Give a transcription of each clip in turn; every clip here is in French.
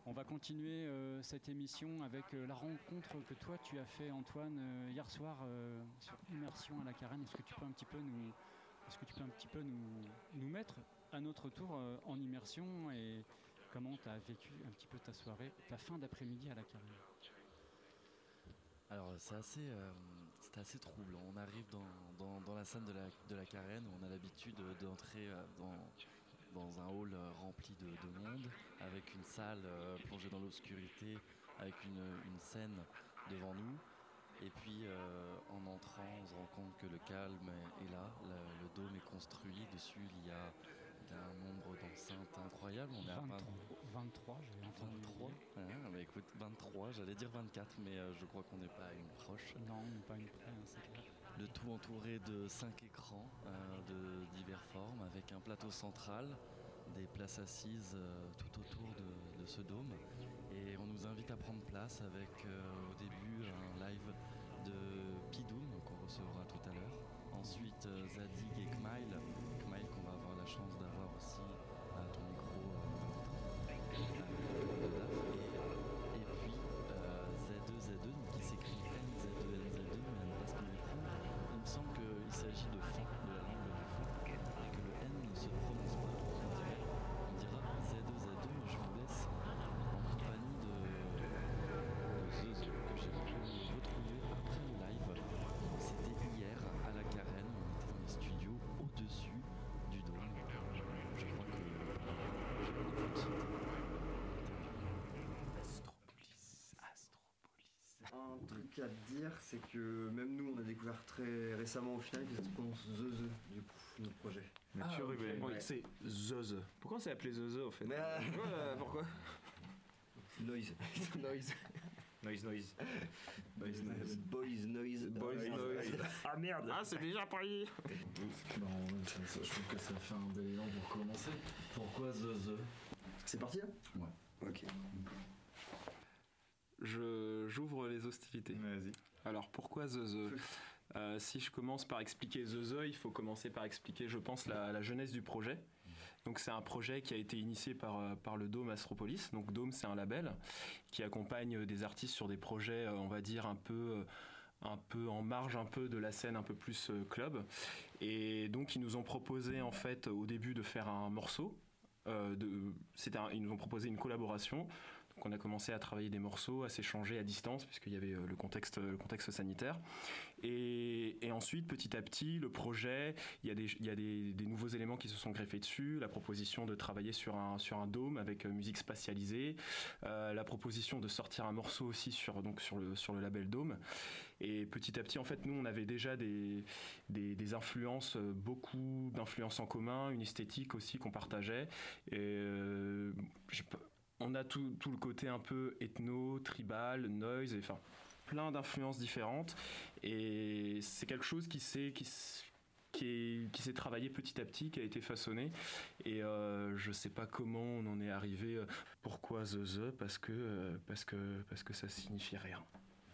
On va continuer cette émission avec la rencontre que toi tu as fait, Antoine, hier soir sur Immersion à la Carène. Est-ce que tu peux un petit peu nous mettre à notre tour en immersion et comment tu as vécu un petit peu ta soirée, ta fin d'après-midi à la Carène? Alors c'était assez troublant. On arrive dans la scène de la Carène où on a l'habitude d'entrer dans un hall rempli de monde, avec une salle plongée dans l'obscurité, avec une scène devant nous. Et puis en entrant, on se rend compte que le calme est là, le dôme est construit, dessus il y a un nombre d'enceintes incroyable. On est 23, j'ai entendu. 23 bah écoute, 23, j'allais dire 24, mais je crois qu'on n'est pas à une proche. Non, pas une près, c'est clair. Le tout entouré de 5 écrans de diverses formes, avec un plateau central, des places assises tout autour de ce dôme. Et on nous invite à prendre place avec au début un live de Pidoum qu'on recevra tout à l'heure. Ensuite Zadig et Kmail qu'on va avoir la chance d'avoir aussi à ton micro et puis Z2Z2 qui s'écrit NZ2NZ2 mais à ne pas se confondre. Il me semble qu'il s'agit de fond, de la langue du fond, et que le N ne se prononce pas. On dira Z2Z2, mais je vous laisse en compagnie de Zeus que j'ai pu retrouver après le live. C'était hier à la Carène, on était dans les studios au-dessus du dôme. Je crois que Astropolis. Un truc à te dire, c'est que même nous on a découvert très récemment au final que ça se prononce Zeze du coup, notre projet. Mais tu okay. Oui, c'est Zeze. Pourquoi c'est appelé Zeze au fait? Pourquoi Noise. Boys Noise. Ah merde. Ah c'est déjà pris. Non, je trouve que ça fait un bel élan pour commencer. Pourquoi Zeze? C'est parti là? Ouais. Ok. J'ouvre les hostilités. Vas-y. Alors pourquoi Zeze? Si je commence par expliquer Zeze, il faut commencer par expliquer, je pense, la genèse du projet. Donc c'est un projet qui a été initié par le Dôme Astropolis. Donc Dôme, c'est un label qui accompagne des artistes sur des projets, on va dire, un peu en marge un peu de la scène un peu plus club. Et donc ils nous ont proposé en fait au début de faire un morceau. Ils nous ont proposé une collaboration. Donc on a commencé à travailler des morceaux, à s'échanger à distance puisqu'il y avait le contexte sanitaire. Et ensuite, petit à petit, le projet, il y a des nouveaux éléments qui se sont greffés dessus. La proposition de travailler sur un dôme avec musique spatialisée, la proposition de sortir un morceau aussi sur le label Dôme. Et petit à petit, en fait, nous, on avait déjà des influences, beaucoup d'influences en commun, une esthétique aussi qu'on partageait. Et on a tout le côté un peu ethno, tribal, noise, enfin plein d'influences différentes. Et c'est quelque chose qui s'est travaillé petit à petit, qui a été façonné. Et je sais pas comment on en est arrivé. Pourquoi Zeze? Parce que ça signifie rien.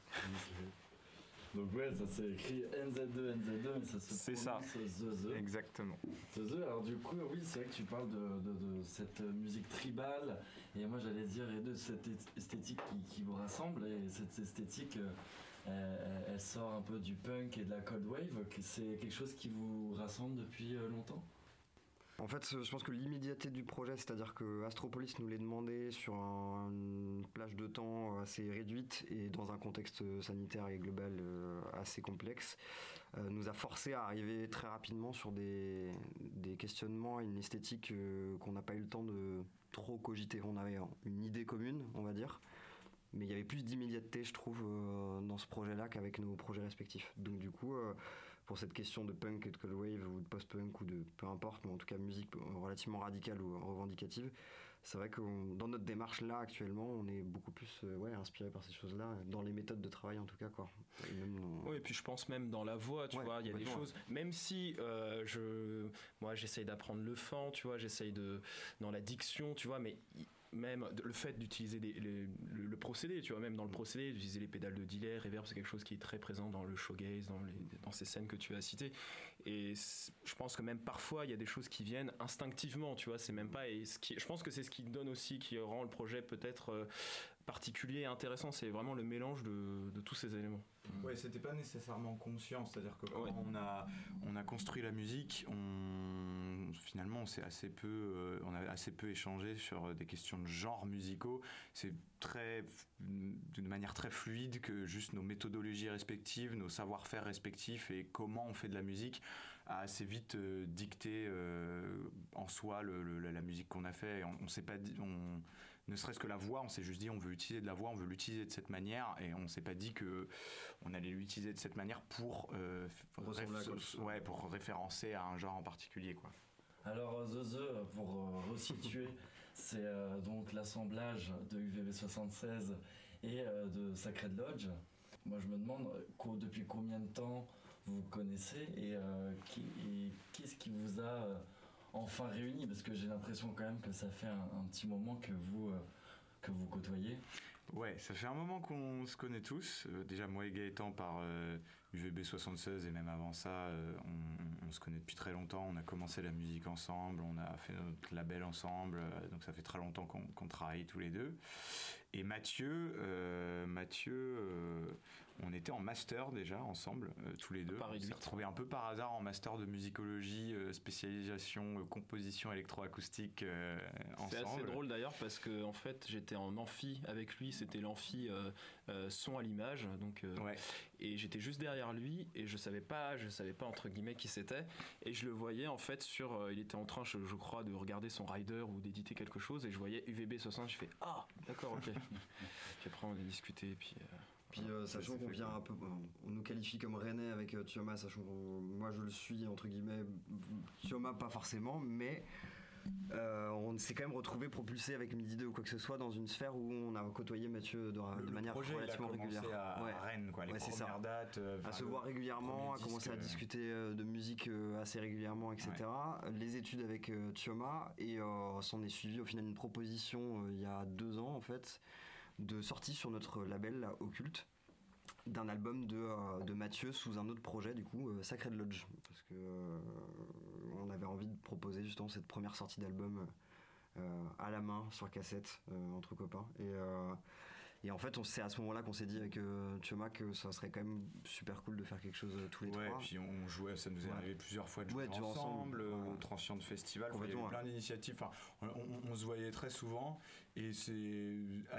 Donc ouais, ça s'est écrit NZ2, mais ça se prononce Zeze. Exactement. Zeze, alors du coup, oui, c'est vrai que tu parles de cette musique tribale, et moi j'allais dire, et de cette esthétique qui vous rassemble, et cette esthétique, elle sort un peu du punk et de la cold wave, c'est quelque chose qui vous rassemble depuis longtemps? En fait, je pense que l'immédiateté du projet, c'est-à-dire que Astropolis nous l'a demandé sur une plage de temps assez réduite et dans un contexte sanitaire et global assez complexe, nous a forcé à arriver très rapidement sur des questionnements et une esthétique qu'on n'a pas eu le temps de trop cogiter. On avait une idée commune, on va dire, mais il y avait plus d'immédiateté, je trouve, dans ce projet-là qu'avec nos projets respectifs. Donc du coup, pour cette question de punk et de cold wave ou de post-punk ou de peu importe, mais en tout cas musique relativement radicale ou revendicative, c'est vrai que dans notre démarche là actuellement, on est beaucoup plus inspiré par ces choses-là, dans les méthodes de travail en tout cas, quoi. Oui, et puis je pense même dans la voix, tu vois, il y a des choses, même si moi j'essaye d'apprendre le chant, tu vois, j'essaye dans la diction, tu vois, mais même le fait d'utiliser le procédé, tu vois, même dans le procédé, d'utiliser les pédales de delay, reverb, c'est quelque chose qui est très présent dans le shoegaze, dans ces scènes que tu as citées. Et je pense que même parfois, il y a des choses qui viennent instinctivement, tu vois, c'est même pas. Je pense que c'est ce qui donne aussi, qui rend le projet peut-être particulier et intéressant, c'est vraiment le mélange de tous ces éléments. Ouais, c'était pas nécessairement conscient, c'est-à-dire que quand on a construit la musique, finalement on a assez peu échangé sur des questions de genres musicaux. C'est d'une manière très fluide que juste nos méthodologies respectives, nos savoir-faire respectifs et comment on fait de la musique a assez vite dicté en soi la musique qu'on a fait. On s'est pas dit, ne serait-ce que la voix, on s'est juste dit on veut utiliser de la voix, on veut l'utiliser de cette manière, et on s'est pas dit que on allait l'utiliser de cette manière pour référencer à un genre en particulier, quoi. Alors The, pour resituer, c'est donc l'assemblage de UVB76 et de Sacred Lodge. Moi je me demande depuis combien de temps vous vous connaissez et qu'est-ce qui vous a enfin réunis, parce que j'ai l'impression quand même que ça fait un petit moment que vous côtoyez. Ouais, ça fait un moment qu'on se connaît tous. Déjà moi et Gaëtan par UVB76, et même avant ça, on se connaît depuis très longtemps. On a commencé la musique ensemble, on a fait notre label ensemble, donc ça fait très longtemps qu'on travaille tous les deux. Et Mathieu, on était en master déjà ensemble, tous les deux. On s'est retrouvés un peu par hasard en master de musicologie, spécialisation composition électroacoustique ensemble. C'est assez drôle d'ailleurs parce que en fait j'étais en amphi avec lui, c'était l'amphi son à l'image, donc et j'étais juste derrière lui et je savais pas entre guillemets qui c'était, et je le voyais en fait il était en train je crois de regarder son rider ou d'éditer quelque chose, et je voyais UVB60, je fais ah d'accord, ok. Puis après on a discuté, puis sachant qu'on vient un peu, on nous qualifie comme rennais avec Thioma, sachant que moi je le suis entre guillemets, Thioma pas forcément, mais on s'est quand même retrouvé propulsé avec Midi 2 ou quoi que ce soit dans une sphère où on a côtoyé Mathieu de manière relativement régulière. À Rennes, quoi, les premières dates, à se voir régulièrement, à commencer à discuter de musique assez régulièrement, etc. Ouais. Les études avec Thioma, et s'en est suivi au final une proposition il y a 2 ans en fait, de sortie sur notre label là, Occulte, d'un album de Mathieu sous un autre projet, du coup Sacred Lodge, parce que on avait envie de proposer justement cette première sortie d'album à la main sur cassette entre copains, et en fait c'est à ce moment là qu'on s'est dit avec Thioma que ça serait quand même super cool de faire quelque chose tous les trois. Et puis on jouait, ça nous est arrivé plusieurs fois de jouer ensemble au Transient de Festival, il y avait plein d'initiatives, on se voyait très souvent, et c'est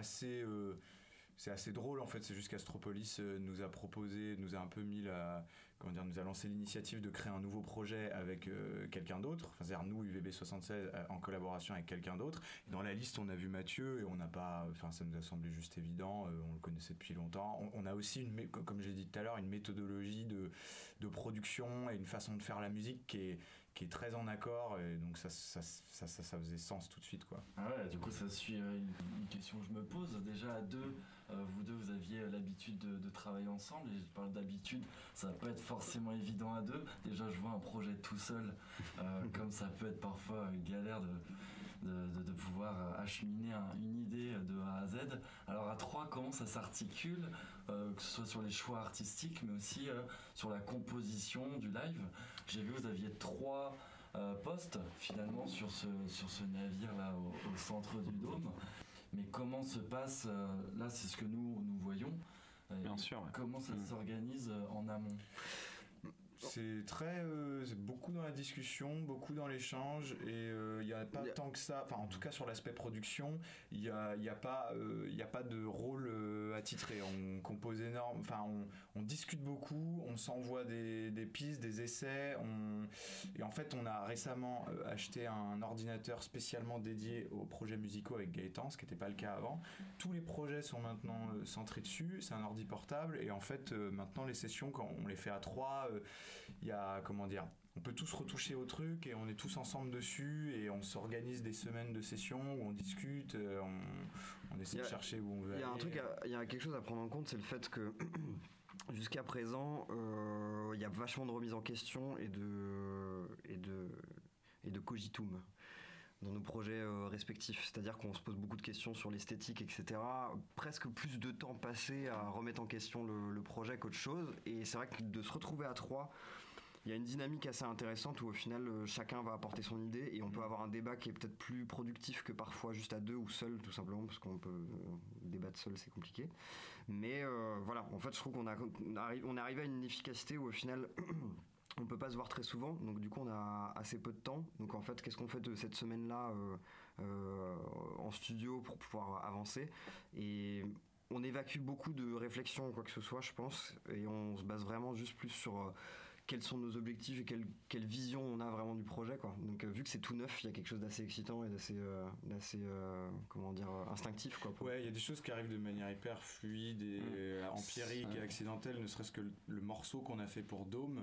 assez drôle en fait. C'est juste qu'Astropolis nous a un peu mis nous a lancé l'initiative de créer un nouveau projet avec quelqu'un d'autre, c'est-à-dire nous UVB76 en collaboration avec quelqu'un d'autre. Et dans la liste on a vu Mathieu, et ça nous a semblé juste évident, on le connaissait depuis longtemps. On a aussi comme j'ai dit tout à l'heure, une méthodologie de production et une façon de faire la musique qui est très en accord, et donc ça faisait sens tout de suite, quoi. Ah ouais, du coup ça suit une question que je me pose. Déjà à deux, vous deux vous aviez l'habitude de travailler ensemble, et je parle d'habitude, ça va pas être forcément évident à deux. Déjà je vois un projet tout seul, comme ça peut être parfois galère de pouvoir acheminer une idée de A à Z. Alors à trois, comment ça s'articule, que ce soit sur les choix artistiques, mais aussi sur la composition du live. J'ai vu vous aviez 3 postes finalement sur ce navire là au centre du dôme. Mais comment se passe, là c'est ce que nous voyons, bien sûr, ouais. Comment ça s'organise en amont? C'est beaucoup dans la discussion, beaucoup dans l'échange, et il n'y a pas tant que ça, en tout cas sur l'aspect production, il y a pas de rôle attitré. On compose on discute beaucoup, on s'envoie des pistes, des essais, et en fait on a récemment acheté un ordinateur spécialement dédié aux projets musicaux avec Gaëtan, ce qui n'était pas le cas avant. Tous les projets sont maintenant centrés dessus, c'est un ordi portable, et en fait maintenant les sessions, quand on les fait à 3, il y a, on peut tous retoucher au truc, et on est tous ensemble dessus, et on s'organise des semaines de sessions où on discute, on essaie de chercher où on veut aller. Il y a quelque chose à prendre en compte, c'est le fait que jusqu'à présent il y a vachement de remise en question et de cogitum. dans nos projets respectifs. C'est-à-dire qu'on se pose beaucoup de questions sur l'esthétique, etc. Presque plus de temps passé à remettre en question le projet qu'autre chose. Et c'est vrai que de se retrouver à 3, il y a une dynamique assez intéressante où au final chacun va apporter son idée et on peut avoir un débat qui est peut-être plus productif que parfois juste à 2 ou seul, tout simplement, parce qu'on peut débattre seul, c'est compliqué. Mais voilà, en fait je trouve qu'on est arrivé à une efficacité où au final on peut pas se voir très souvent, donc du coup on a assez peu de temps. Donc en fait, qu'est-ce qu'on fait de cette semaine-là en studio pour pouvoir avancer? Et on évacue beaucoup de réflexions ou quoi que ce soit, je pense, et on se base vraiment juste plus sur quels sont nos objectifs et quelle vision on a vraiment du projet, quoi. Donc vu que c'est tout neuf, il y a quelque chose d'assez excitant et d'assez comment dire, instinctif, quoi. Ouais, il y a des choses qui arrivent de manière hyper fluide et empirique et accidentelle, ne serait-ce que le morceau qu'on a fait pour Dôme.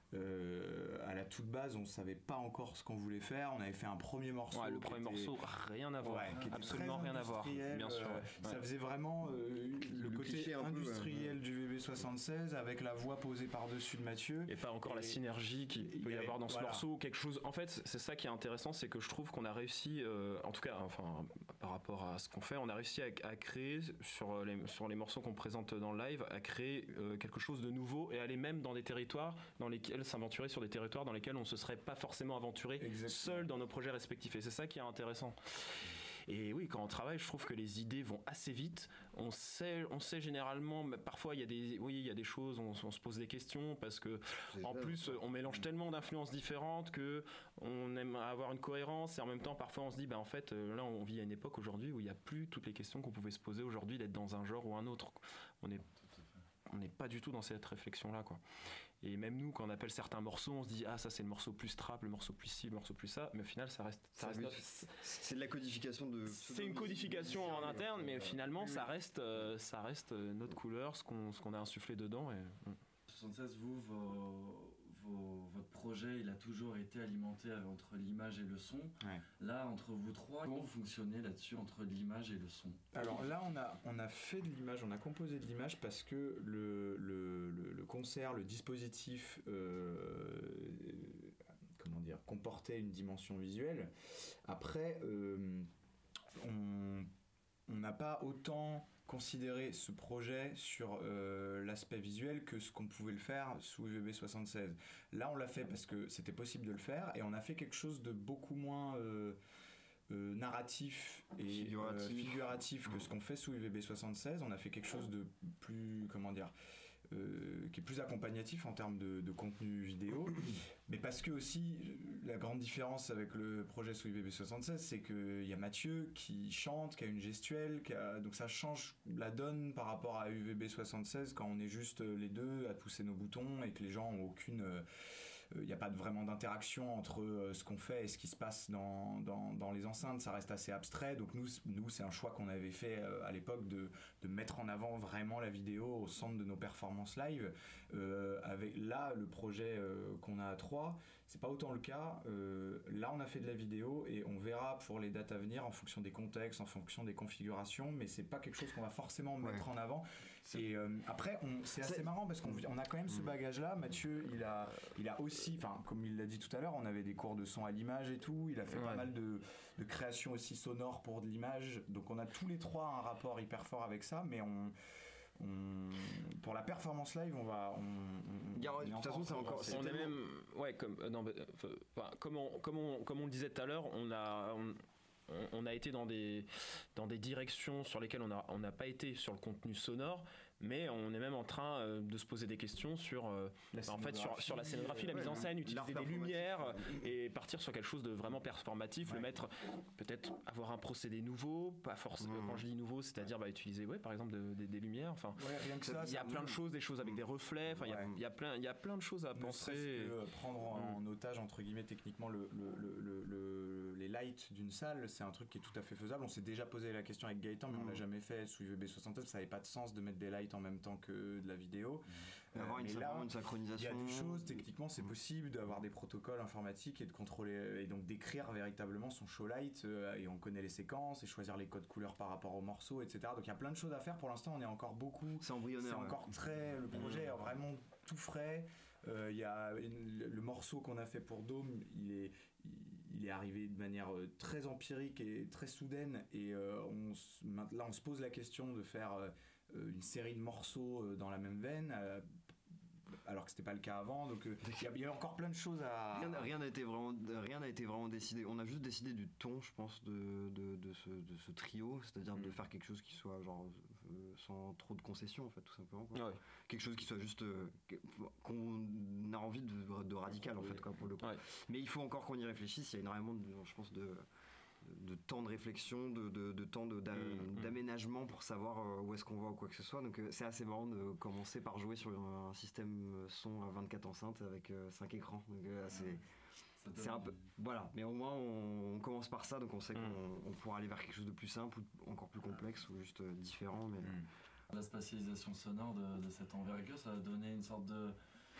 À la toute base, on savait pas encore ce qu'on voulait faire. On avait fait un premier morceau. Le premier morceau, rien à voir. Absolument rien à voir. Bien sûr. Ça faisait vraiment le côté industriel du VB76 avec la voix posée par-dessus de Mathieu. Et pas encore la synergie qu'il peut y avoir dans ce morceau. Quelque chose. En fait, c'est ça qui est intéressant, c'est que je trouve qu'on a réussi, en tout cas, enfin, par rapport à ce qu'on fait, on a réussi à créer sur les morceaux qu'on présente dans le live, à créer quelque chose de nouveau et aller même dans des territoires dans lesquels s'aventurer sur des territoires dans lesquels on ne se serait pas forcément aventuré seul dans nos projets respectifs. Et c'est ça qui est intéressant. Et oui, quand on travaille, je trouve que les idées vont assez vite. On sait généralement, parfois il y a des choses, on se pose des questions parce que en plus on mélange tellement d'influences différentes que on aime avoir une cohérence et en même temps parfois on se dit en fait là on vit à une époque aujourd'hui où il n'y a plus toutes les questions qu'on pouvait se poser aujourd'hui d'être dans un genre ou un autre. On n'est pas du tout dans cette réflexion là, quoi. Et même nous, quand on appelle certains morceaux, on se dit ça c'est le morceau plus trap, le morceau plus ci, le morceau plus ça, mais au final ça reste c'est de la codification c'est une codification en interne, mais finalement ça reste notre couleur, ce qu'on a insufflé dedans. Et 76, votre projet, il a toujours été alimenté entre l'image et le son. Ouais. Là, entre vous trois, comment vous fonctionnez là-dessus entre l'image et le son? Alors là, on a fait de l'image, on a composé de l'image parce que le concert, le dispositif, comportait une dimension visuelle. Après, on n'a pas autant considérer ce projet sur l'aspect visuel que ce qu'on pouvait le faire sous UVB76. Là, on l'a fait parce que c'était possible de le faire et on a fait quelque chose de beaucoup moins narratif et figuratif que ce qu'on fait sous UVB76. On a fait quelque chose de plus, qui est plus accompagnatif en termes de contenu vidéo, mais parce que aussi la grande différence avec le projet sous UVB76, c'est qu'il y a Mathieu qui chante, qui a une gestuelle, donc ça change la donne par rapport à UVB76 quand on est juste les deux à pousser nos boutons et que les gens ont aucune... il n'y a pas vraiment d'interaction entre ce qu'on fait et ce qui se passe dans les enceintes, ça reste assez abstrait. Donc nous c'est un choix qu'on avait fait à l'époque de mettre en avant vraiment la vidéo au centre de nos performances live. Avec là le projet qu'on a à 3, c'est pas autant le cas. Là on a fait de la vidéo et on verra pour les dates à venir en fonction des contextes, en fonction des configurations, mais c'est pas quelque chose qu'on va forcément mettre en avant. Et après c'est assez marrant parce qu'on a quand même ce bagage là. Mathieu il a aussi, enfin comme il l'a dit tout à l'heure, on avait des cours de son à l'image et tout, il a fait pas mal de création aussi sonore pour de l'image, donc on a tous les trois un rapport hyper fort avec ça, mais pour la performance live de toute façon c'est encore on est même comme on le disait tout à l'heure, on a été dans des directions sur lesquelles on n'a pas été sur le contenu sonore, mais on est même en train de se poser des questions sur sur la scénographie, la mise en scène, utiliser des lumières et partir sur quelque chose de vraiment performatif, le mettre, peut-être avoir un procédé nouveau, pas forcément, quand je dis nouveau, c'est-à-dire utiliser par exemple des lumières, enfin il y a plein de choses, des choses avec des reflets, enfin il y a plein de choses à penser. Que prendre en otage entre guillemets techniquement les lights d'une salle, c'est un truc qui est tout à fait faisable. On s'est déjà posé la question avec Gaëtan, mais on l'a jamais fait sous UVB76, ça n'avait pas de sens de mettre des lights en même temps que de la vidéo. Avoir une synchronisation. Il y a des choses, techniquement c'est possible d'avoir des protocoles informatiques et de contrôler et donc d'écrire véritablement son show light et on connaît les séquences et choisir les codes couleurs par rapport aux morceaux, etc. Donc il y a plein de choses à faire. Pour l'instant on est encore beaucoup, c'est embryonnaire, c'est encore très, le projet est vraiment tout frais. Il y a le morceau qu'on a fait pour Dôme, il il est arrivé de manière très empirique et très soudaine, et là on se pose la question de faire une série de morceaux dans la même veine, alors que c'était pas le cas avant, donc il y a encore plein de choses à... Rien n'a été vraiment décidé. On a juste décidé du ton, je pense, de ce trio, c'est-à-dire de faire quelque chose qui soit genre sans trop de concessions, en fait, tout simplement, quoi. Ouais. Quelque chose qui soit juste qu'on a envie de radical, en fait, quoi, pour le coup. Ouais. Mais il faut encore qu'on y réfléchisse. Il y a énormément, je pense, de temps de réflexion, de temps d'aménagement pour savoir où est-ce qu'on va ou quoi que ce soit. Donc c'est assez marrant de commencer par jouer sur un système son à 24 enceintes avec 5 écrans. Donc c'est un peu... Voilà, mais au moins on commence par ça, donc on sait qu'on pourra aller vers quelque chose de plus simple ou encore plus complexe ou juste différent. Mais... La spatialisation sonore de cette envergure, ça va donner une sorte de...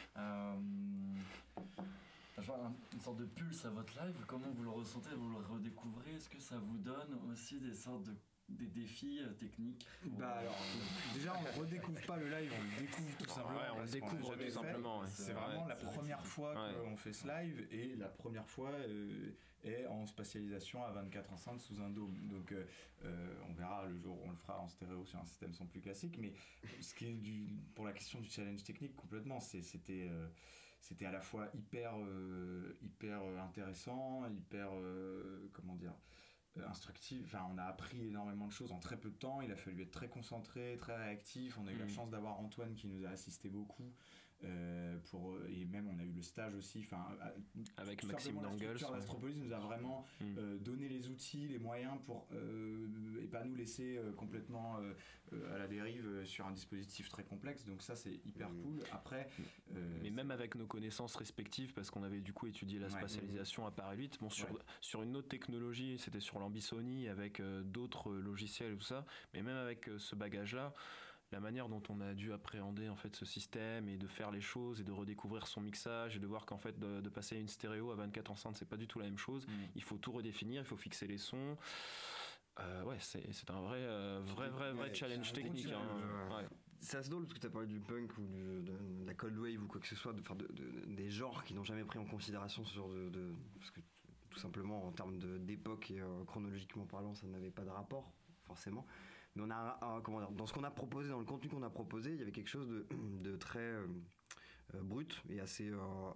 une sorte de pulse à votre live. Comment vous le ressentez, vous le redécouvrez? Est-ce que ça vous donne aussi des sortes des défis techniques? Alors, déjà on ne redécouvre pas le live, on le découvre tout simplement. Ouais, on le découvre tout simplement. C'est vraiment la première fois qu'on fait ce live, et la première fois est en spatialisation à 24 enceintes sous un dôme. Donc on verra le jour où on le fera en stéréo sur un système son plus classique. Mais ce qui est pour la question du challenge technique, complètement, c'était à la fois hyper intéressant, hyper instructif. Enfin, on a appris énormément de choses en très peu de temps. Il a fallu être très concentré, très réactif. On a eu la chance d'avoir Antoine qui nous a assisté beaucoup. Et même on a eu le stage aussi, avec Maxime Dangles. La structure d'Astropolis nous a vraiment donné les outils, les moyens pour et pas nous laisser complètement à la dérive sur un dispositif très complexe. Donc ça c'est hyper cool. Après, mais même avec nos connaissances respectives, parce qu'on avait du coup étudié la spatialisation à Paris 8, sur une autre technologie, c'était sur l'Ambisony avec d'autres logiciels et tout ça, mais même avec ce bagage là, la manière dont on a dû appréhender en fait ce système et de faire les choses et de redécouvrir son mixage et de voir qu'en fait de passer à une stéréo à 24 enceintes, c'est pas du tout la même chose. Il faut tout redéfinir, il faut fixer les sons. C'est un vrai challenge technique. C'est assez drôle parce que tu as parlé du punk ou de la cold wave ou quoi que ce soit, des genres qui n'ont jamais pris en considération parce que tout simplement en termes d'époque et chronologiquement parlant, ça n'avait pas de rapport forcément. Mais on a dans ce qu'on a proposé, dans le contenu qu'on a proposé, il y avait quelque chose de très brut et assez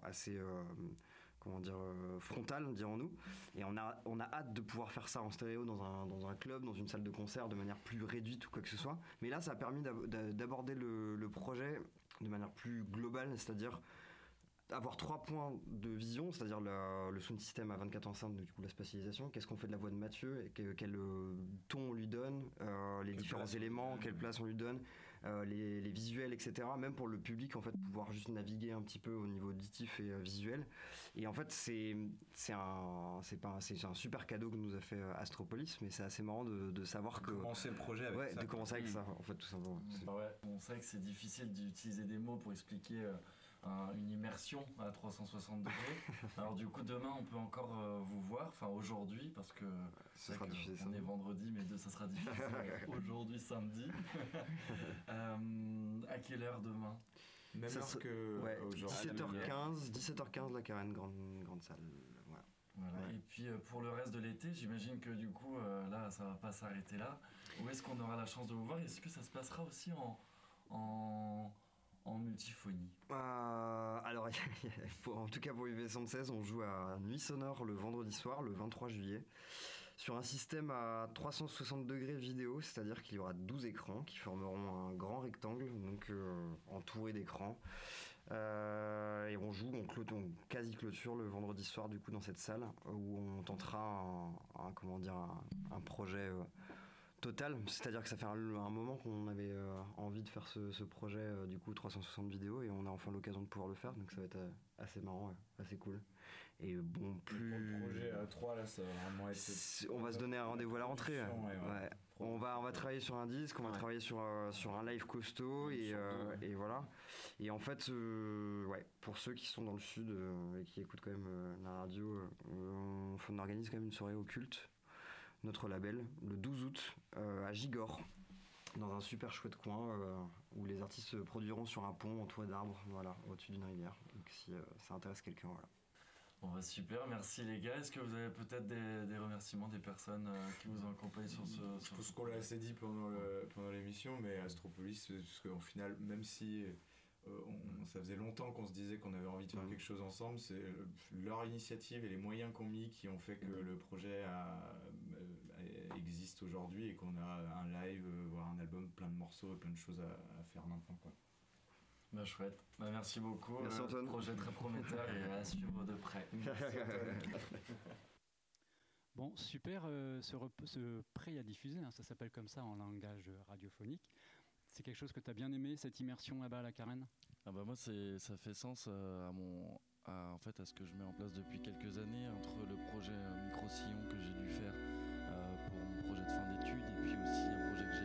frontal, dirons-nous. Et on a hâte de pouvoir faire ça en stéréo dans un club, dans une salle de concert, de manière plus réduite ou quoi que ce soit. Mais là, ça a permis d'aborder le projet de manière plus globale, c'est-à-dire avoir 3 points de vision, c'est-à-dire le sound system à 24 enceintes, du coup la spatialisation, qu'est-ce qu'on fait de la voix de Mathieu, et quel ton on lui donne, les différents éléments, quelle place on lui donne, les visuels, etc. Même pour le public, en fait, pouvoir juste naviguer un petit peu au niveau auditif et visuel. Et en fait, c'est un super cadeau que nous a fait Astropolis, mais c'est assez marrant de savoir que... Commencer le projet avec ça. De commencer avec ça, en fait, tout simplement. On sait que c'est difficile d'utiliser des mots pour expliquer... une immersion à 360 degrés. Alors du coup demain on peut encore vous voir, enfin aujourd'hui parce que on est vendredi, mais ça sera diffusé aujourd'hui samedi. À quelle heure demain? Même heure que aujourd'hui. 17h15 la Carène, grande salle. Voilà. Et puis pour le reste de l'été, j'imagine que du coup là ça va pas s'arrêter là. Où est-ce qu'on aura la chance de vous voir? Est-ce que ça se passera aussi en multiphonie? Alors, en tout cas pour UV116, on joue à Nuit Sonore le vendredi soir, le 23 juillet, sur un système à 360 degrés vidéo, c'est-à-dire qu'il y aura 12 écrans qui formeront un grand rectangle, donc entouré d'écrans. Et on joue, on quasi-clôture le vendredi soir du coup dans cette salle où on tentera un projet... total, c'est-à-dire que ça fait un moment qu'on avait envie de faire ce projet du coup 360 vidéos et on a enfin l'occasion de pouvoir le faire, donc ça va être assez marrant, assez cool. Et bon, plus... Pour le projet 3 là, ça va vraiment être... On va se donner un rendez-vous à la rentrée. Ouais. On va travailler sur un disque, on va travailler sur un live costaud et voilà. Et en fait, pour ceux qui sont dans le sud et qui écoutent quand même la radio, on organise quand même une soirée occulte, notre label, le 12 août à Gigor, dans un super chouette coin où les artistes se produiront sur un pont en toit d'arbre, voilà, au-dessus d'une rivière. Donc si ça intéresse quelqu'un, voilà. Bon bah super, merci les gars. Est-ce que vous avez peut-être des remerciements des personnes qui vous ont accompagné sur ce... Je pense qu'on l'a assez dit pendant l'émission, mais Astropolis, parce qu'au final, même si ça faisait longtemps qu'on se disait qu'on avait envie de faire quelque chose ensemble, c'est leur initiative et les moyens qu'on mis qui ont fait que le projet existe aujourd'hui et qu'on a un live, voire un album, plein de morceaux et plein de choses à faire maintenant, quoi. Bah chouette, bah merci beaucoup. Merci Antoine. Projet très prometteur et à suivre de près. Bon, super, ce prêt à diffuser, hein, ça s'appelle comme ça en langage radiophonique. C'est quelque chose que tu as bien aimé, cette immersion là-bas à la Carène? Ah bah moi ça fait sens en fait à ce que je mets en place depuis quelques années entre le projet Micro-Sillon que j'ai dû faire pour mon projet de fin d'études et puis aussi un projet que j'ai